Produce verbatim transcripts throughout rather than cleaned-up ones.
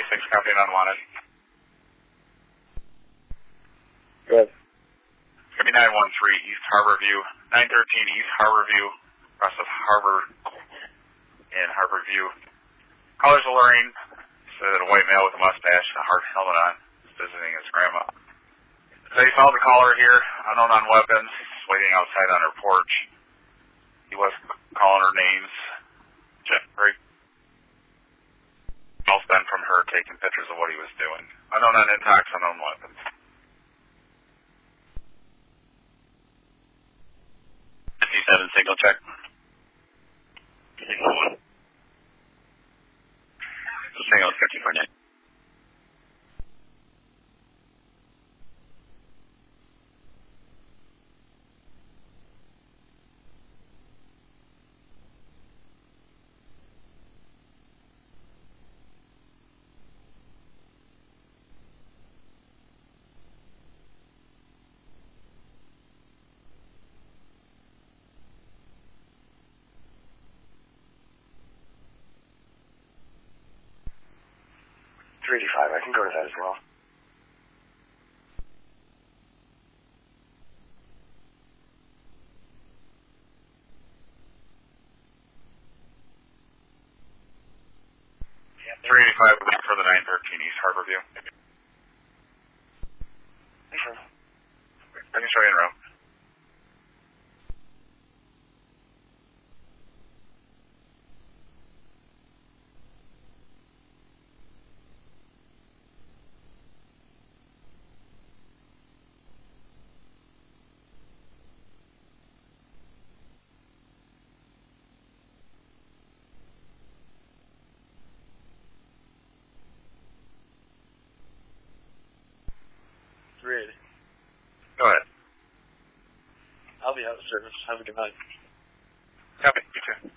six, copy and unwanted. Good. Copy nine one three, East Harborview. nine thirteen, East Harborview, west of Harbor in Harborview. Caller's alluring. Said that a white male with a mustache and a hard helmet on is visiting his grandma. So he found the caller here, unknown on weapons, waiting outside on her porch. He was calling her names. Jeffrey. Calls then from her, taking pictures of what he was doing. Unknown on intox, unknown weapons. fifty-seven signal check. Signal fifty-four nine. three eighty-five, I can go to that as well. three eighty-five for the nine thirteen East Harborview. Sure. I can show you in route. three eighty. Go ahead. I'll be out of service. Have a good night. Copy. You too.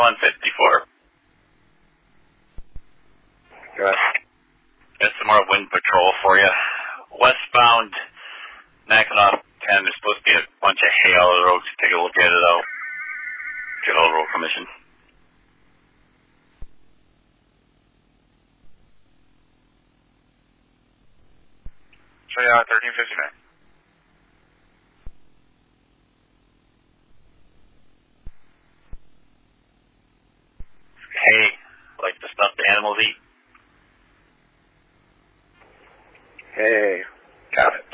one fifty-four. Go ahead. Got some more wind patrol for you. Westbound, Mackinac ten, there's supposed to be a bunch of hay on the road. Take a look at it out. Get all the road commission. So yeah, thirteen fifty-nine. Hay, like the stuff the animals eat. Hey, got it.